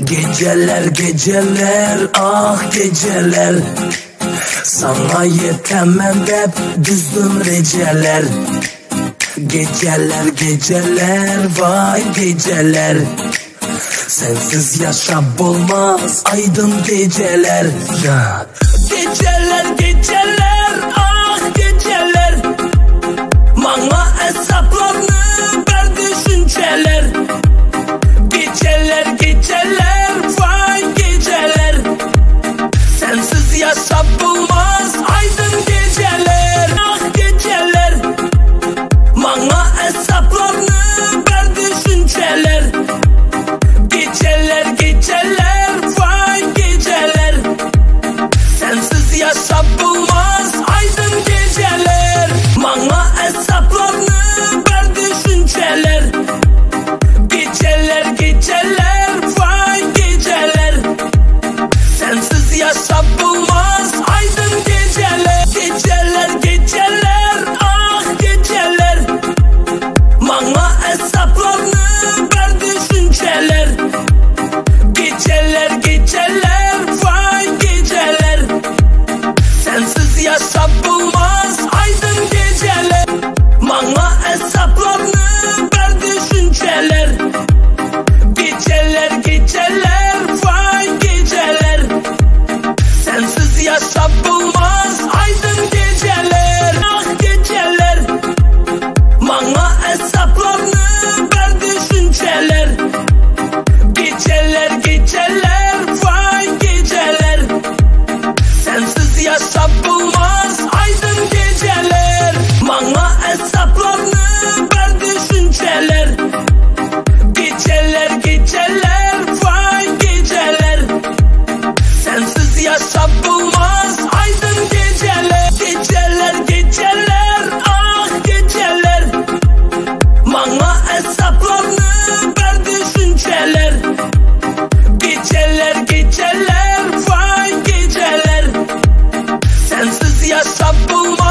Geceler geceler ah geceler, sana yetemem hep düzdüm receler. Geceler geceler vay geceler, sensiz yaşam olmaz aydın geceler. Geceler geceler ah geceler, bana hesaplarını ver düşünceler. Geceler geceler vay geceler, sensiz yaşam olmaz aydın geceler. Ah geceler, bana hesaplarını ver düşünceler. Geceler geceler vay geceler, sensiz yaşam olmaz aydın geceler. Bana hesaplarını ver düşünceler. Geceler geceler vay geceler, sensiz yaşam olmaz aydın geceler. Geceler geceler ah geceler, bana hesaplarını ver düşünceler. Geceler geceler vay geceler, sensiz yaşam olmaz aydın geceler. Bana hesaplarını ver düşünceler. Geceler geceler vay geceler, sensiz yaşam olmaz aydın geceler. Ah geceler, bana hesaplarını ver düşünceler. Geceler geceler vay geceler, sensiz yaşam olmaz aydın geceler. Bana hesaplarını ver düşünceler. Geceler geceler vay geceler, sensiz yaşam olmaz aydın geceler. Geceler geceler ah geceler, bana hesaplarını ver düşünceler. Geceler geceler vay geceler, sensiz yaşam olmaz.